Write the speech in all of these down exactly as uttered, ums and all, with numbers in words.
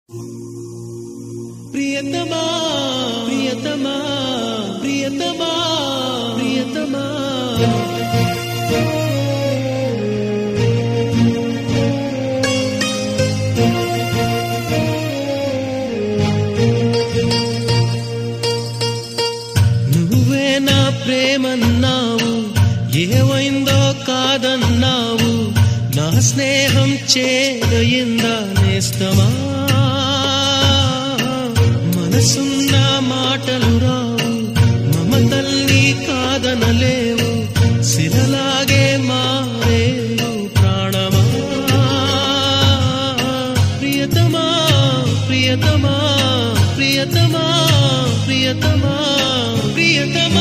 ప్రియతమా ప్రియతమా ప్రియతమా ప్రియతమా నువ్వే నా ప్రేమన్నావు, ఏమైందో కాదన్నావు, నా స్నేహం చేదయిందా నేస్తమా. మనసున్న మాటలు రావు, మమతల్ని కాదనలేవు, శిలలాగే మారేవు ప్రాణమా. ప్రియతమా ప్రియతమా ప్రియతమా ప్రియతమా ప్రియతమా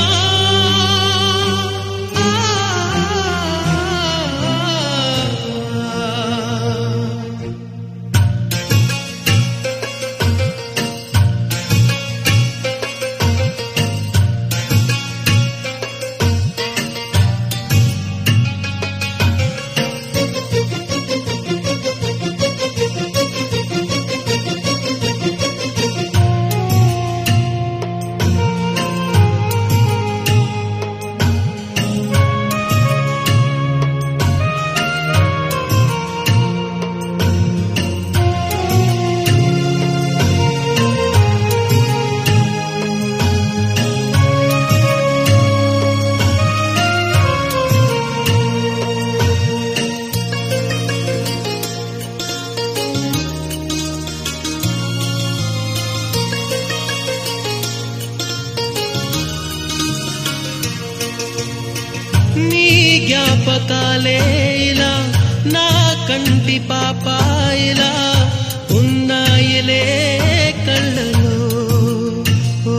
నీ జ్ఞాపకాలే ఇలా నా కంటి పాపాయిలా ఉన్నాయిలే కళ్ళలో, ఓ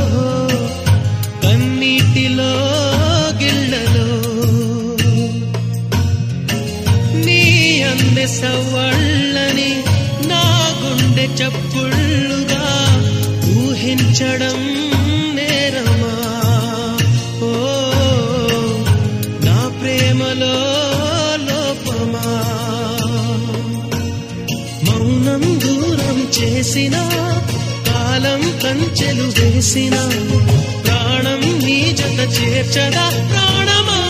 కన్నీటిలో గిళ్ళలో. నీ అందె సవ్వళ్ళని నా గుండె చప్పుళ్ళుగా ఊహించడం నేరమా. ఓ ప్రేమలో లోపమా. మౌనం దూరం చేసిన, కాలం కంచెలు వేసిన, ప్రాణం నీ జత చేర్చదా ప్రాణమా.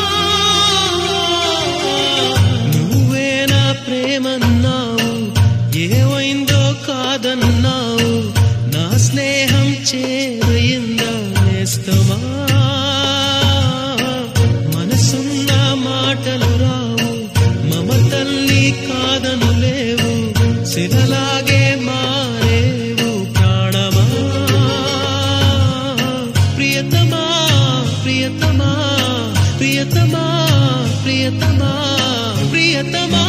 నువ్వే నా ప్రేమన్నావు, ఏమైందో కాదన్నావు, నా స్నేహం చేరయిందా నేస్తమా. మాటలు రావు, మమతల్ని కాదనులేవు, శిలలాగే మారేవు ప్రాణమా. ప్రియతమా ప్రియతమా ప్రియతమా ప్రియతమా ప్రియతమా